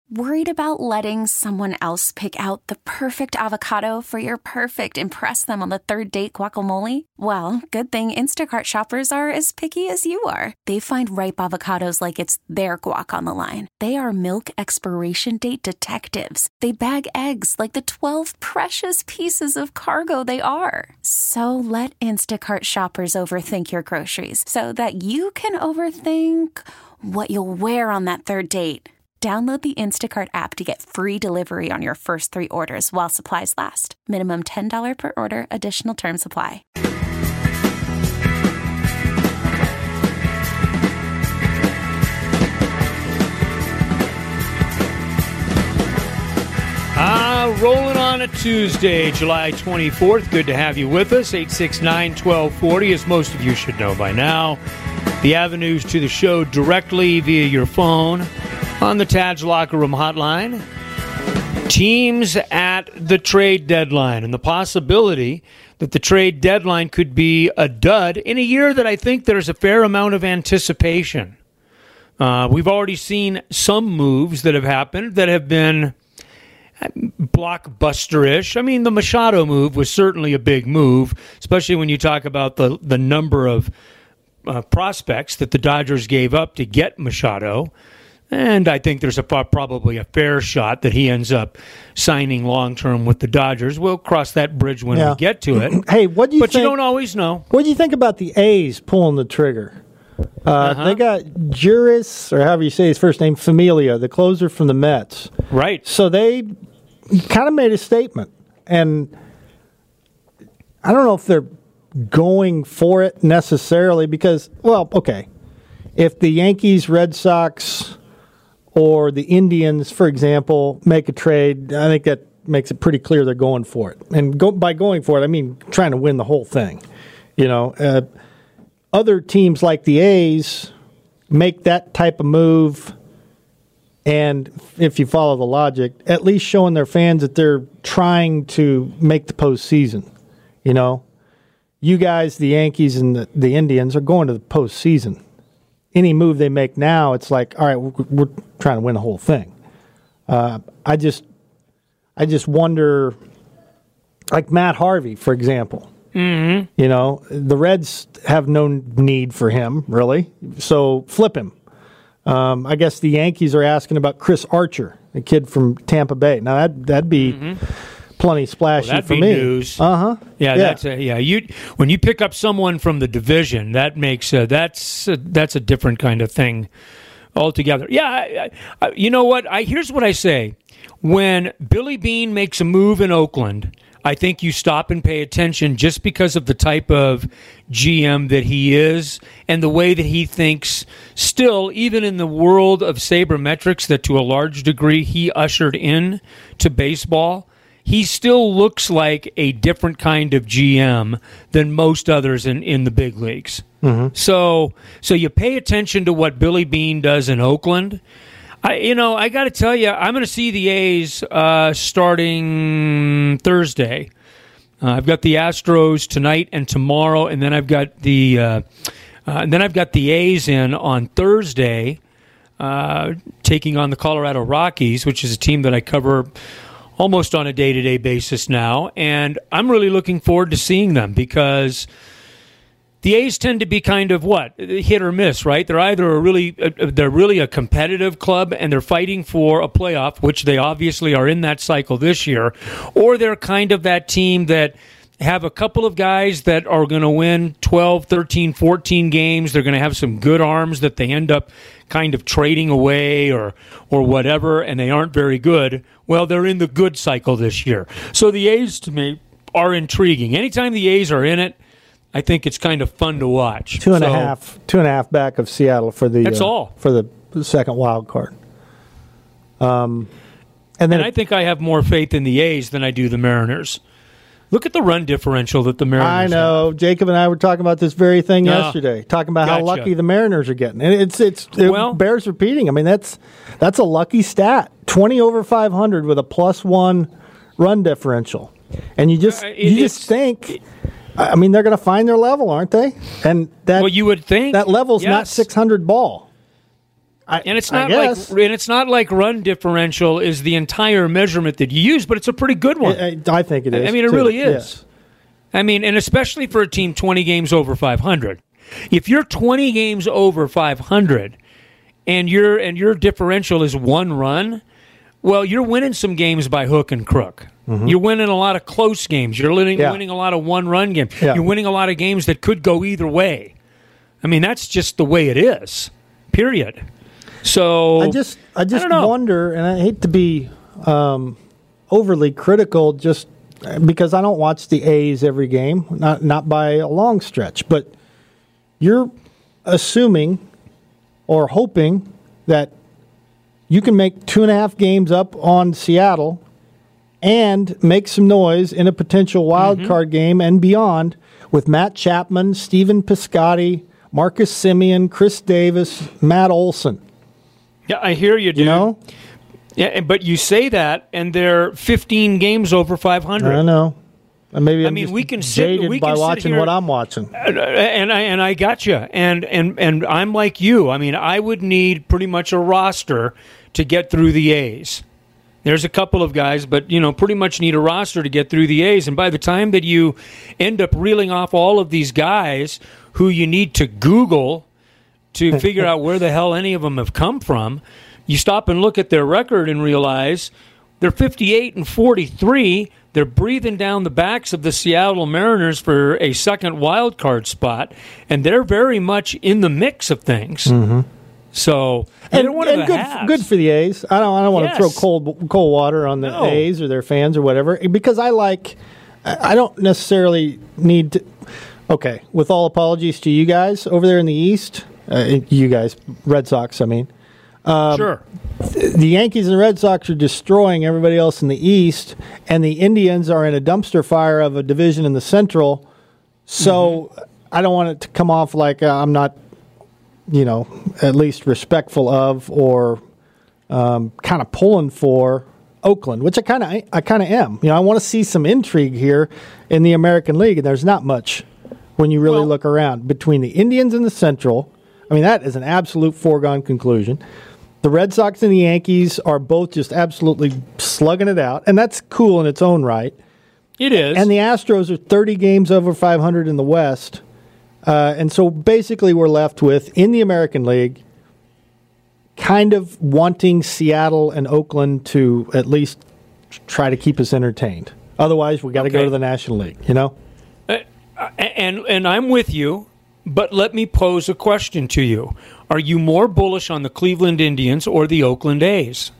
Worried about letting someone else pick out the perfect avocado for your perfect impress them on the third date guacamole? Well, good thing Instacart shoppers are as picky as you are. They find ripe avocados like it's their guac on the line. They are milk expiration date detectives. They bag eggs like the 12 precious pieces of cargo they are. So let Instacart shoppers overthink your groceries so that you can overthink what you'll wear on that third date. Download the Instacart app to get free delivery on your first 3 orders while supplies last. Minimum $10 per order. Additional terms apply. Rolling on a Tuesday, July 24th. Good to have you with us. 869-1240, as most of you should know by now. The avenues to the show directly via your phone on the Tad's Locker Room hotline. Teams at the trade deadline and the possibility that the trade deadline could be a dud in a year that I think there's a fair amount of anticipation. We've already seen some moves that have happened that have been blockbuster-ish. I mean, the Machado move was certainly a big move, especially when you talk about the number of prospects that the Dodgers gave up to get Machado. And I think there's probably a fair shot that he ends up signing long-term with the Dodgers. We'll cross that bridge when we get to it. Hey, what do you think? But you don't always know. What do you think about the A's pulling the trigger? They got Juris, or however you say his first name, Familia, the closer from the Mets. Right. So they kind of made a statement. And I don't know if they're going for it necessarily because, well, okay, if the Yankees, Red Sox, or the Indians, for example, make a trade, I think that makes it pretty clear they're going for it. And by going for it, I mean trying to win the whole thing. You know, other teams like the A's make that type of move, and if you follow the logic, at least showing their fans that they're trying to make the postseason. You know, you guys, the Yankees and the Indians, are going to the postseason. Any move they make now, it's like, all right, we're trying to win the whole thing. I just wonder, like Matt Harvey, for example. Mm-hmm. You know, the Reds have no need for him, really, so flip him. I guess the Yankees are asking about Chris Archer, a kid from Tampa Bay. Now, that'd be plenty splashy for me. News. Uh-huh. Yeah, that's when you pick up someone from the division, that makes that's a different kind of thing altogether. Yeah, you know what? Here's what I say. When Billy Beane makes a move in Oakland, I think you stop and pay attention just because of the type of GM that he is and the way that he thinks still, even in the world of sabermetrics that to a large degree he ushered in to baseball. He still looks like a different kind of GM than most others in the big leagues. Mm-hmm. So you pay attention to what Billy Beane does in Oakland. I got to tell you, I'm going to see the A's starting Thursday. I've got the Astros tonight and tomorrow, and then I've got the A's in on Thursday, taking on the Colorado Rockies, which is a team that I cover almost on a day-to-day basis now, and I'm really looking forward to seeing them because the A's tend to be kind of hit or miss, right? They're either they're really a competitive club and they're fighting for a playoff, which they obviously are in that cycle this year, or they're kind of that team that have a couple of guys that are going to win 12, 13, 14 games. They're going to have some good arms that they end up kind of trading away or whatever, and they aren't very good. Well, they're in the good cycle this year. So the A's, to me, are intriguing. Anytime the A's are in it, I think it's kind of fun to watch. Two and a half back of Seattle for the for the second wild card. And I think I have more faith in the A's than I do the Mariners. Look at the run differential that the Mariners I know. have. Jacob and I were talking about this very thing yesterday, talking about how lucky the Mariners are getting. And it bears repeating. I mean, that's a lucky stat. 20 over 500 with a +1 run differential. And you just think, I mean, they're going to find their level, aren't they? And that you would think that level's not 600 ball. And it's not like run differential is the entire measurement that you use, but it's a pretty good one. I think it is. I mean, it really is. Yes. I mean, and especially for a team 20 games over 500. If you're 20 games over 500 and your differential is one run, well, you're winning some games by hook and crook. Mm-hmm. You're winning a lot of close games. You're winning a lot of one-run games. Yeah. You're winning a lot of games that could go either way. I mean, that's just the way it is, period. So I just wonder, and I hate to be overly critical just because I don't watch the A's every game, not by a long stretch, but you're assuming or hoping that you can make 2.5 games up on Seattle and make some noise in a potential wild card game and beyond with Matt Chapman, Stephen Piscotty, Marcus Semien, Chris Davis, Matt Olson. Yeah, I hear you, dude. You know? Yeah, but you say that, and they're 15 games over 500. I know. Maybe I'm we can sit by watching what I'm watching. And I got you. And I'm like you. I mean, I would need pretty much a roster to get through the A's. There's a couple of guys, but, pretty much need a roster to get through the A's. And by the time that you end up reeling off all of these guys who you need to Google to figure out where the hell any of them have come from, you stop and look at their record and realize they're 58-43. They're breathing down the backs of the Seattle Mariners for a second wild card spot, and they're very much in the mix of things. Mm-hmm. So, they're one of the good for the A's. I don't want to throw cold water on the A's or their fans or whatever, because I don't necessarily need to. Okay, with all apologies to you guys over there in the East, you guys, Red Sox, I mean. Sure. The Yankees and the Red Sox are destroying everybody else in the East, and the Indians are in a dumpster fire of a division in the Central. So I don't want it to come off like I'm not, at least respectful of or kind of pulling for Oakland, which I kind of am. I want to see some intrigue here in the American League, and there's not much when you really look around between the Indians and the Central. I mean, that is an absolute foregone conclusion. The Red Sox and the Yankees are both just absolutely slugging it out, and that's cool in its own right. It is. And the Astros are 30 games over 500 in the West. And so basically we're left with, in the American League, kind of wanting Seattle and Oakland to at least try to keep us entertained. Otherwise, we got to go to the National League, And I'm with you. But let me pose a question to you. Are you more bullish on the Cleveland Indians or the Oakland A's?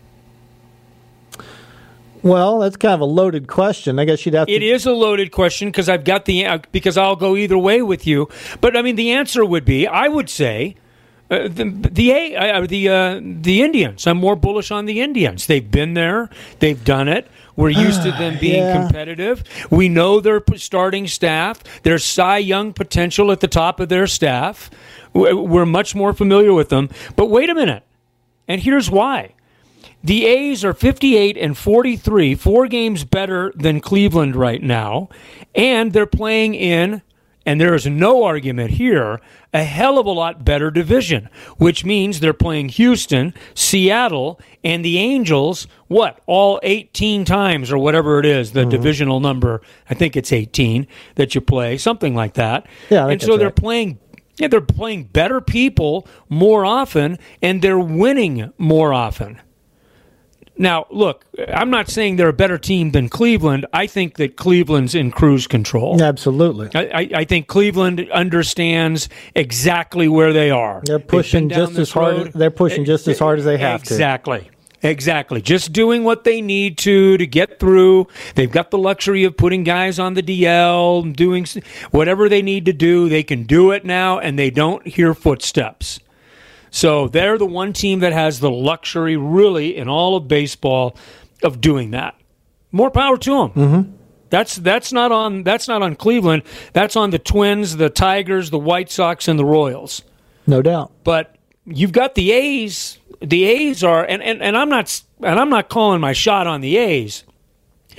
Well, that's kind of a loaded question. I guess you'd have to... It is a loaded question because because I'll go either way with you. But, I mean, the answer would be, I would say, the Indians. I'm more bullish on the Indians. They've been there. They've done it. We're used to them being competitive. We know their starting staff. There's Cy Young potential at the top of their staff. We're much more familiar with them. But wait a minute. And here's why. The A's are 58-43, 4 games better than Cleveland right now. And they're playing in, and there is no argument here, a hell of a lot better division, which means they're playing Houston, Seattle, and the Angels, all 18 times or whatever it is, the divisional number. I think it's 18 that you play, something like that. Yeah, and so they're playing better people more often, and they're winning more often. Now, look, I'm not saying they're a better team than Cleveland. I think that Cleveland's in cruise control. Absolutely. I think Cleveland understands exactly where they are. They're pushing just as hard. They're pushing just as hard as they have to. Exactly. Just doing what they need to get through. They've got the luxury of putting guys on the DL, doing whatever they need to do. They can do it now, and they don't hear footsteps. So they're the one team that has the luxury, really, in all of baseball, of doing that. More power to them. Mm-hmm. That's not on Cleveland. That's on the Twins, the Tigers, the White Sox, and the Royals. No doubt. But you've got the A's. The A's are, and I'm not calling my shot on the A's.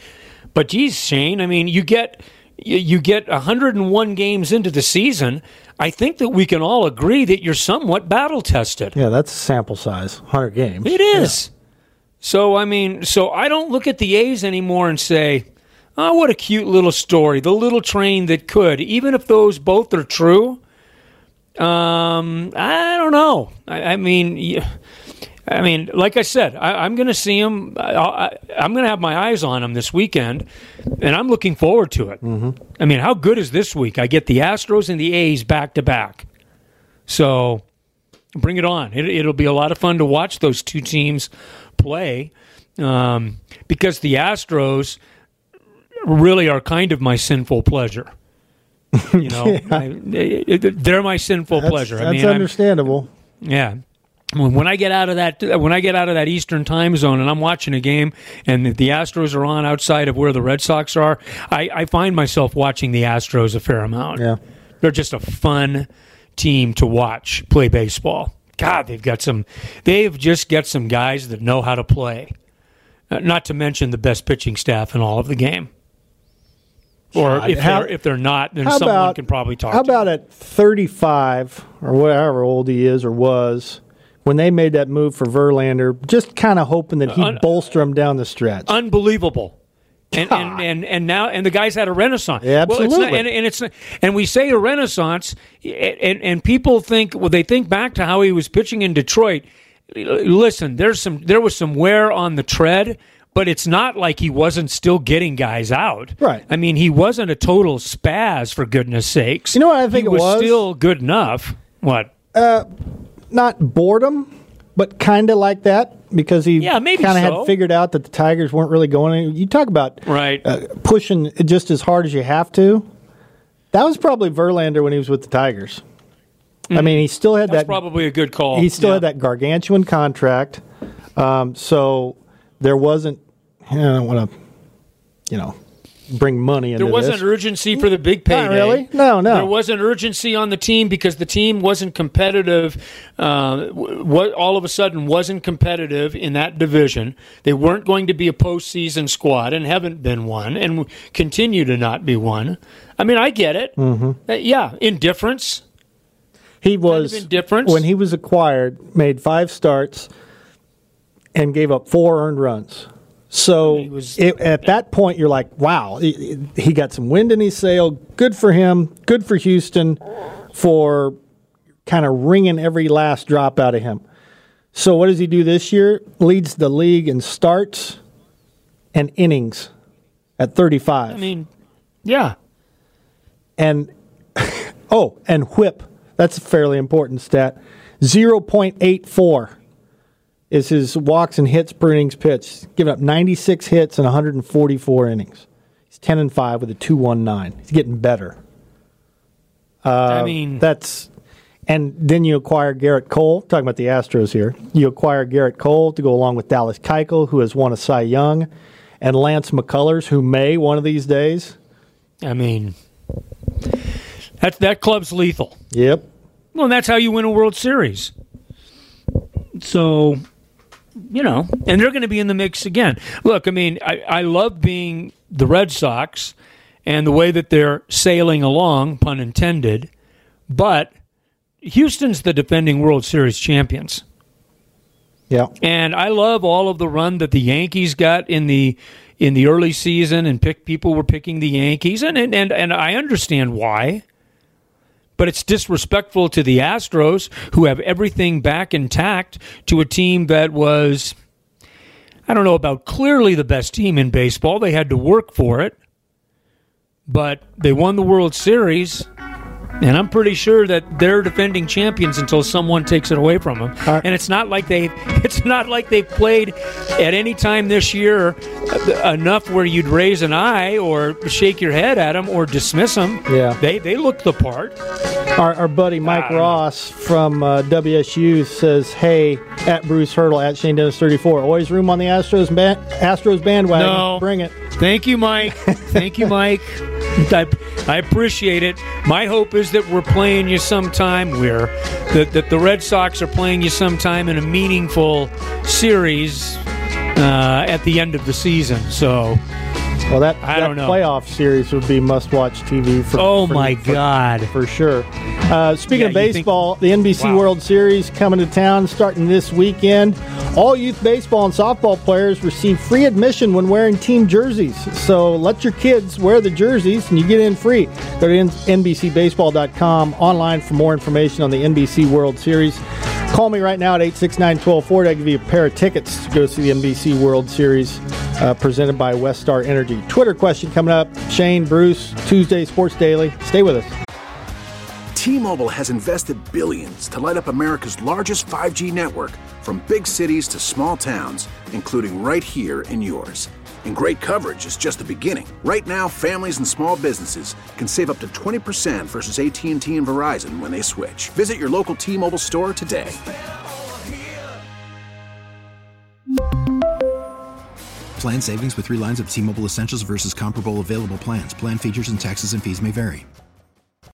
But geez, Shane, I mean, you get 101 games into the season. I think that we can all agree that you're somewhat battle tested. Yeah, that's sample size, 100 games. It is. So, I mean, I don't look at the A's anymore and say, oh, what a cute little story, the little train that could. Even if those both are true, I don't know. I mean, like I said, I'm going to see him. I'm going to have my eyes on him this weekend, and I'm looking forward to it. Mm-hmm. I mean, how good is this week? I get the Astros and the A's back to back. So bring it on. It'll be a lot of fun to watch those two teams play, because the Astros really are kind of my sinful pleasure. You know, they're my sinful pleasure. That's understandable. Yeah. When I get out of that Eastern time zone and I'm watching a game and the Astros are on outside of where the Red Sox are, I find myself watching the Astros a fair amount. Yeah. They're just a fun team to watch play baseball. God, they've just got some guys that know how to play. Not to mention the best pitching staff in all of the game. Or if they're not, then someone can probably talk to How about at 35 or whatever old he is or was, when they made that move for Verlander, just kind of hoping that he'd bolster him down the stretch. Unbelievable. And now the guy's had a renaissance. Yeah, absolutely. Well, and we say a renaissance, and people think, well, they think back to how he was pitching in Detroit. Listen, there was some wear on the tread, but it's not like he wasn't still getting guys out. Right. I mean, he wasn't a total spaz, for goodness sakes. You know what I think he was still good enough. What? Not boredom, but kind of like that, because he kind of had figured out that the Tigers weren't really going anywhere. You talk about pushing just as hard as you have to. That was probably Verlander when he was with the Tigers. Mm-hmm. I mean, he still had That's probably a good call. He still had that gargantuan contract, so there wasn't. I don't want to, bring money into this. There wasn't urgency for the big payday. Not really. No. There wasn't urgency on the team because the team wasn't competitive. All of a sudden wasn't competitive in that division. They weren't going to be a postseason squad and haven't been one and continue to not be one. I mean, I get it. Mm-hmm. Indifference. He was, indifference. When he was acquired, made 5 starts and gave up 4 earned runs. So at that point, you're like, wow, he got some wind in his sail. Good for him. Good for Houston for kind of wringing every last drop out of him. So what does he do this year? Leads the league in starts and innings at 35. I mean, yeah. And, and whip. That's a fairly important stat. 0.84. is his walks and hits per innings pitched. Giving up 96 hits in 144 innings. He's 10-5 with a 2.19. He's getting better. And then you acquire Garrett Cole. Talking about the Astros here. You acquire Garrett Cole to go along with Dallas Keuchel, who has won a Cy Young, and Lance McCullers, who may one of these days. I mean, that club's lethal. Yep. Well, and that's how you win a World Series. So, and they're going to be in the mix again. Look, I mean, I love being the Red Sox and the way that they're sailing along, pun intended, but Houston's the defending World Series champions. Yeah. And I love all of the run that the Yankees got in the early season, and people were picking the Yankees, and I understand why. But it's disrespectful to the Astros, who have everything back intact, to a team that was, I don't know about clearly the best team in baseball. They had to work for it. But they won the World Series, and I'm pretty sure that they're defending champions until someone takes it away from them. And it's not like they've played at any time this year enough where you'd raise an eye or shake your head at them or dismiss them. Yeah, they look the part. Our buddy Mike Ross from WSU says, "Hey, at Bruce Hurdle, at Shane Dennis 34, always room on the Astros bandwagon. No. Bring it." Thank you, Mike. Thank you, Mike. I appreciate it. My hope is that we're playing you sometime that the Red Sox are playing you sometime in a meaningful series at the end of the season. So, well, that I don't know. Playoff series would be must-watch TV for God, for sure. Speaking of you think- baseball, the NBC Wow. World Series coming to town starting this weekend. All youth baseball and softball players receive free admission when wearing team jerseys. So let your kids wear the jerseys and you get in free. Go to NBCBaseball.com online for more information on the NBC World Series. Call me right now at 869-1240. I'll give you a pair of tickets to go see the NBC World Series presented by Westar Energy. Twitter question coming up. Shane, Bruce, Tuesday Sports Daily. Stay with us. T-Mobile has invested billions to light up America's largest 5G network, from big cities to small towns, including right here in yours. And great coverage is just the beginning. Right now, families and small businesses can save up to 20% versus AT&T and Verizon when they switch. Visit your local T-Mobile store today. Plan savings with 3 lines of T-Mobile Essentials versus comparable available plans. Plan features and taxes and fees may vary.